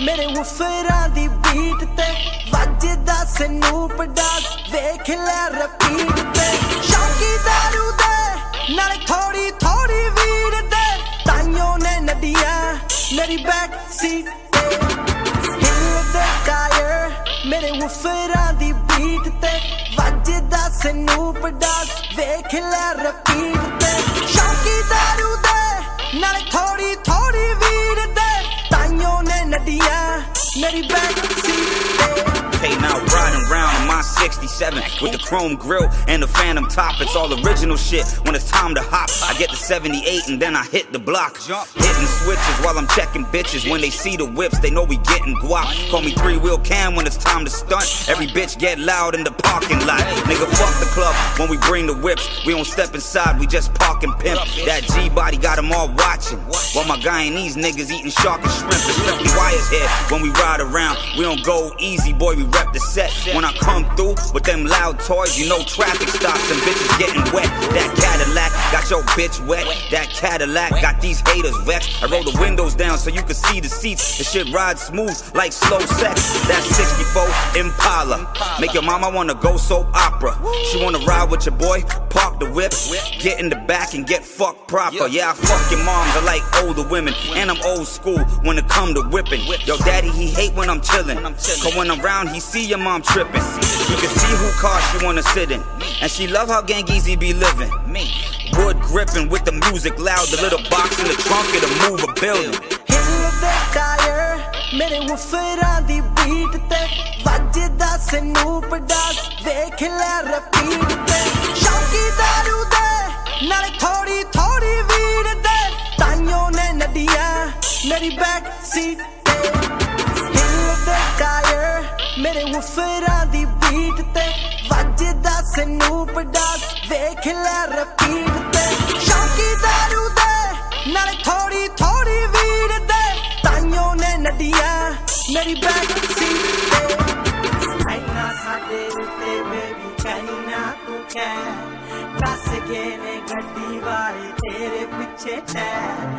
मेरे वुफरां दी बीट ते वजदा Snoop Dogg देख ले रिपीट ते शौकी दारू दे नाले थोड़ी थोड़ी वीड दे ताइयों ने नदियां मेरी बैक सीट ते हिल दे टायर मेरे वुफरां दी बीट ते वजदा स्नूप डॉग देख ले रिपीट ते शौकी दारू दे नाले थोड़ी थोड़ी वीड दे ताइयों ने नदियां मेरी बैक सीट ते Hey, now riding round in my 67 with the chrome grille and the phantom top. It's all original shit. When it's time to hop, I get the 78 and then I hit the block. Hitting switches while I'm checking bitches. When they see the whips, they know we getting guap. Call me 3-wheel cam when it's time to stunt. Every bitch get loud in the parking lot. Nigga, fuck the club when we bring the whips. We don't step inside, we just park and pimp. That G-body got them all watching. While my Guyanese niggas eating shark and shrimp. Especially wires here when we ride around. We don't go easy, boy, we rep the set. When I come through with them loud toys, you know traffic stops and bitches getting wet. That Cadillac got your bitch wet. That Cadillac got these haters vexed. I roll the windows down so you can see the seats. The shit rides smooth like slow sex. That 64 Impala make your mama wanna go soap opera. She wanna ride with your boy, park the whip, get in the back and get fucked proper. Yeah, I fuck your moms, I like older women, and I'm old school when it come to whipping. Yo, daddy, he hate when I'm chillin', cause when I'm round, he see your mom trippin'. You can see who car she wanna sit in, and she love how Gang Easy be living. Wood gripping with the music loud, the little box in the trunk, it'll move a building. Hill the tire, मेरे वुफरां दी beat ते वजदा Snoop Dogg देख ले repeat ते शौकी दारू दे नाले थोड़ी थोड़ी weed दे ताइयों ने नदियां मेरी बैक सीट ते हिल the tire मेरे वुफरां दी बीट ते वजदा स्नूप डॉग देख ले रिपीट ते शौकी दारू दे नाले थोड़ी थोड़ी वीड दे ताइयों ने नदियां मेरी बैक सीट ते आईना साडे उत्ते बेबी कहना तू कह कस के ने गड्डी वाले तेरे पीछे है